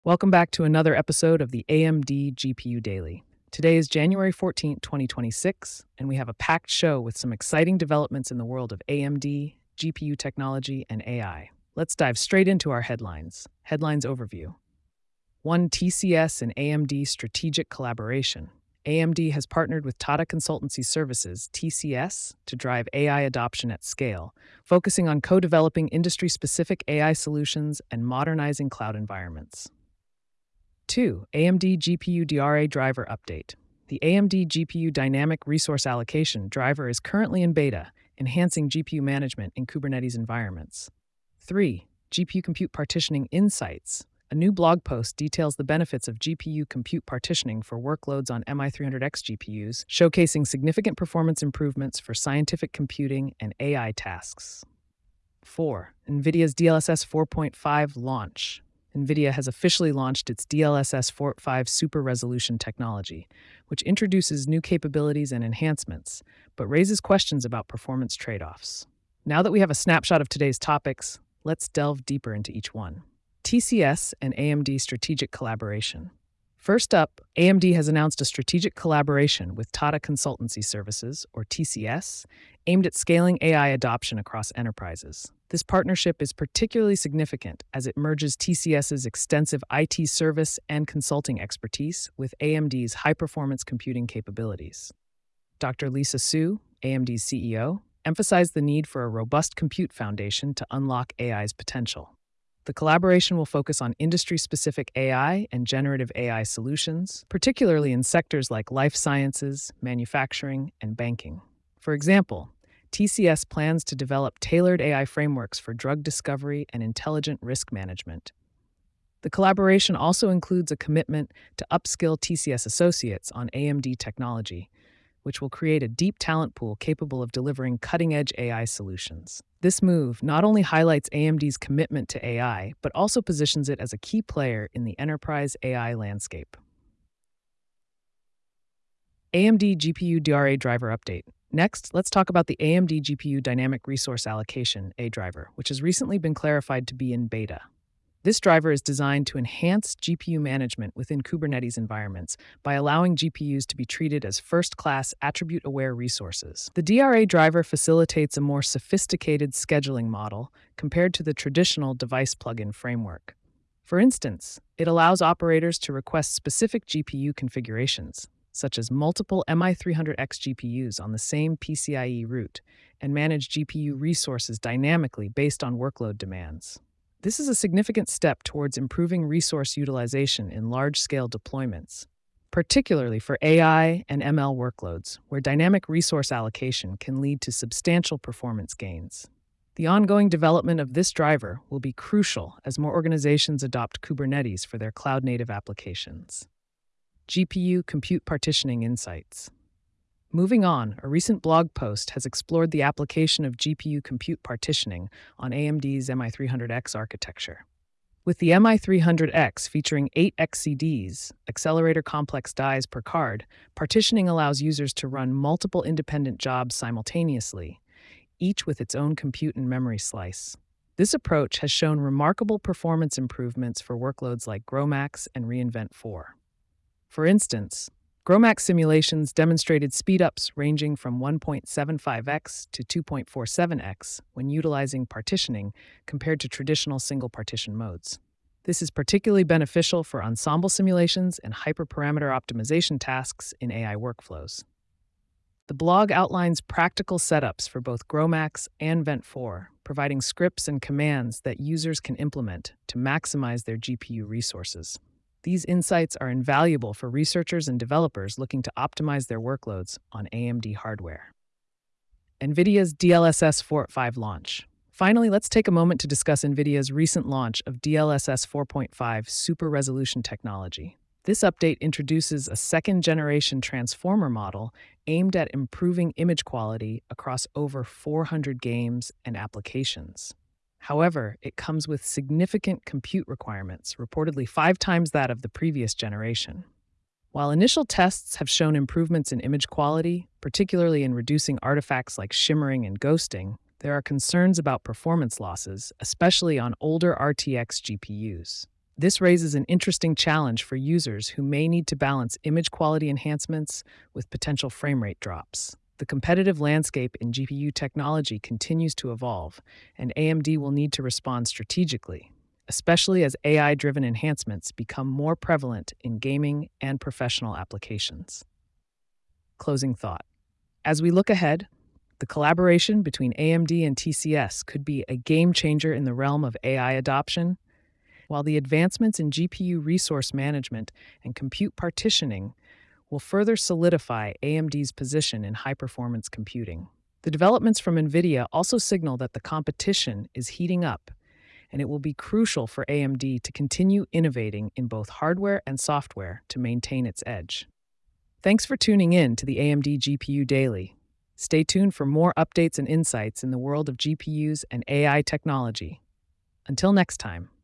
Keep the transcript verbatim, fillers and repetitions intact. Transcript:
Welcome back to another episode of the A M D G P U Daily. Today is January fourteenth, twenty twenty-six, and we have a packed show with some exciting developments in the world of A M D, G P U technology, and A I. Let's dive straight into our headlines. Headlines overview. one. T C S and A M D strategic collaboration. A M D has partnered with Tata Consultancy Services, T C S, to drive A I adoption at scale, focusing on co-developing industry-specific A I solutions and modernizing cloud environments. two. A M D G P U D R A driver update. The A M D G P U Dynamic Resource Allocation driver is currently in beta, enhancing G P U management in Kubernetes environments. three. G P U Compute Partitioning Insights. A new blog post details the benefits of G P U compute partitioning for workloads on M I three hundred X G P Us, showcasing significant performance improvements for scientific computing and A I tasks. four. NVIDIA's D L S S four point five launch. NVIDIA has officially launched its D L S S four point five Super Resolution technology, which introduces new capabilities and enhancements, but raises questions about performance trade-offs. Now that we have a snapshot of today's topics, let's delve deeper into each one. T C S and A M D strategic collaboration. First up, A M D has announced a strategic collaboration with Tata Consultancy Services, or T C S, aimed at scaling A I adoption across enterprises. This partnership is particularly significant as it merges TCS's extensive I T service and consulting expertise with A M D's high-performance computing capabilities. Doctor Lisa Su, A M D's C E O, emphasized the need for a robust compute foundation to unlock A I's potential. The collaboration will focus on industry-specific A I and generative A I solutions, particularly in sectors like life sciences, manufacturing, and banking. For example, T C S plans to develop tailored A I frameworks for drug discovery and intelligent risk management. The collaboration also includes a commitment to upskill T C S associates on A M D technology, which will create a deep talent pool capable of delivering cutting-edge A I solutions. This move not only highlights A M D's commitment to A I, but also positions it as a key player in the enterprise A I landscape. A M D G P U D R A driver update. Next, let's talk about the A M D G P U Dynamic Resource Allocation, A driver, which has recently been clarified to be in beta. This driver is designed to enhance G P U management within Kubernetes environments by allowing G P Us to be treated as first-class attribute-aware resources. The D R A driver facilitates a more sophisticated scheduling model compared to the traditional device plugin framework. For instance, it allows operators to request specific G P U configurations, such as multiple M I three hundred X G P Us on the same P C I E route, and manage G P U resources dynamically based on workload demands. This is a significant step towards improving resource utilization in large-scale deployments, particularly for A I and M L workloads, where dynamic resource allocation can lead to substantial performance gains. The ongoing development of this driver will be crucial as more organizations adopt Kubernetes for their cloud-native applications. G P U Compute Partitioning Insights. Moving on, a recent blog post has explored the application of G P U compute partitioning on A M D's M I three hundred X architecture. With the M I three hundred X featuring eight X C Ds, accelerator complex dies per card, partitioning allows users to run multiple independent jobs simultaneously, each with its own compute and memory slice. This approach has shown remarkable performance improvements for workloads like GROMACS and reInvent four. For instance, GROMACS simulations demonstrated speedups ranging from one point seven five x to two point four seven x when utilizing partitioning compared to traditional single partition modes. This is particularly beneficial for ensemble simulations and hyperparameter optimization tasks in A I workflows. The blog outlines practical setups for both GROMACS and Vent four, providing scripts and commands that users can implement to maximize their G P U resources. These insights are invaluable for researchers and developers looking to optimize their workloads on A M D hardware. NVIDIA's D L S S four point five launch. Finally, let's take a moment to discuss NVIDIA's recent launch of D L S S four point five Super Resolution technology. This update introduces a second-generation transformer model aimed at improving image quality across over four hundred games and applications. However, it comes with significant compute requirements, reportedly five times that of the previous generation. While initial tests have shown improvements in image quality, particularly in reducing artifacts like shimmering and ghosting, there are concerns about performance losses, especially on older R T X G P Us. This raises an interesting challenge for users who may need to balance image quality enhancements with potential frame rate drops. The competitive landscape in G P U technology continues to evolve, and A M D will need to respond strategically, especially as A I-driven enhancements become more prevalent in gaming and professional applications. Closing thought. As we look ahead, the collaboration between A M D and T C S could be a game changer in the realm of A I adoption, while the advancements in G P U resource management and compute partitioning will further solidify A M D's position in high-performance computing. The developments from NVIDIA also signal that the competition is heating up, and it will be crucial for A M D to continue innovating in both hardware and software to maintain its edge. Thanks for tuning in to the A M D G P U Daily. Stay tuned for more updates and insights in the world of G P Us and A I technology. Until next time.